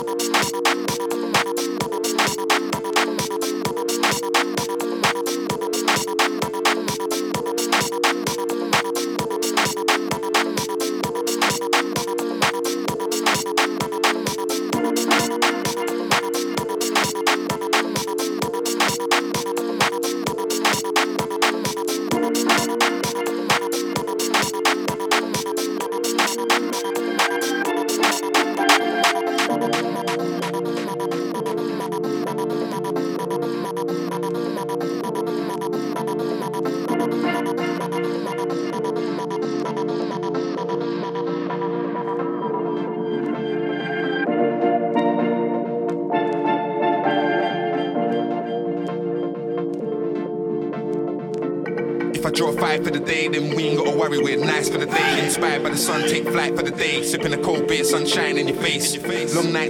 If I draw a five for the day, then we ain't gotta worry, we're nice for the day. Inspired by the sun, take flight for the day. Sipping a cold beer, sunshine in your face. Long night